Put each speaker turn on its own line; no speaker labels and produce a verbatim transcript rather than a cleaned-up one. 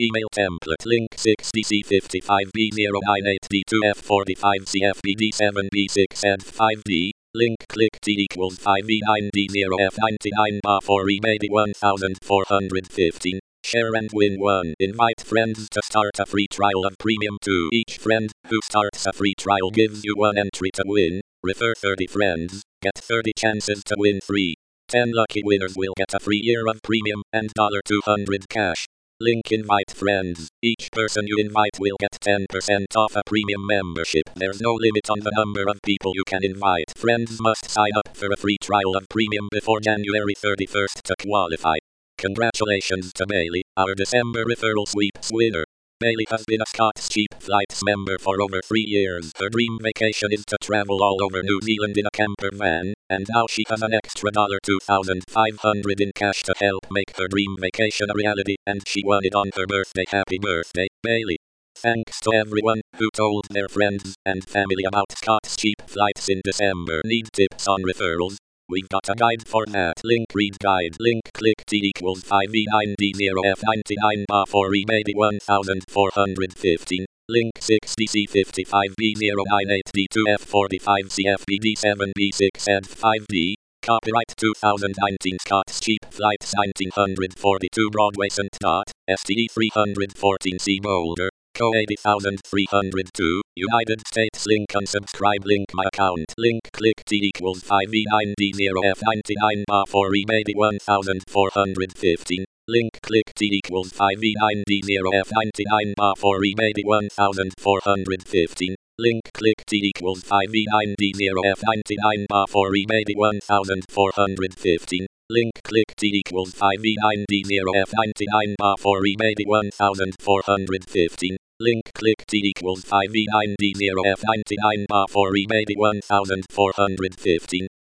Email template link sixty C fifty-five B zero nine eight D two F forty-five C F B D seven B six and five D. Link click T equals five E nine D zero F ninety-nine bar four E maybe one thousand four hundred fifteen. Share and win one. Invite friends to start a free trial of Premium two. Each friend who starts a free trial gives you one entry to win. Refer thirty friends. Get thirty chances to win three. ten lucky winners will get a free year of Premium and two hundred cash. Link invite friends. Each person you invite will get ten percent off a premium membership. There's no limit on the number of people you can invite. Friends must sign up for a free trial of Premium before January thirty-first to qualify. Congratulations to Bailey, our December referral sweeps winner. Bailey has been a Scott's Cheap Flights member for over three years. Her dream vacation is to travel all over New Zealand in a camper van, and now she has an extra two thousand five hundred dollars in cash to help make her dream vacation a reality, and she won it on her birthday. Happy birthday, Bailey. Thanks to everyone who told their friends and family about Scott's Cheap Flights in December. Need tips on referrals? We've got a guide for that. Link read guide. Link click T equals five E nine D zero F ninety-nine bar four E maybe one thousand four hundred fifteen. Link sixty C fifty-five B zero nine eight D two F forty-five C F B D seven B six and five D. Copyright two thousand nineteen Scott's Cheap Flights nineteen forty-two Broadway Saint Dot, S T D three fourteen C Boulder. Co eighty thousand three hundred two, United States. Link unsubscribe. Link my account. Link click T equals five E nine D zero F ninety-nine bar four E maybe one thousand four hundred fifteen. Link click T equals five E nine D zero F ninety-nine bar four E maybe one thousand four hundred fifteen. Link click T equals five E nine D zero F ninety-nine bar four E maybe one thousand four hundred fifteen. Link click T equals five E nine D zero F ninety-nine bar four E maybe one thousand four hundred fifteen. Link click T equals five E nine D zero F ninety-nine bar four E maybe one thousand four hundred fifteen.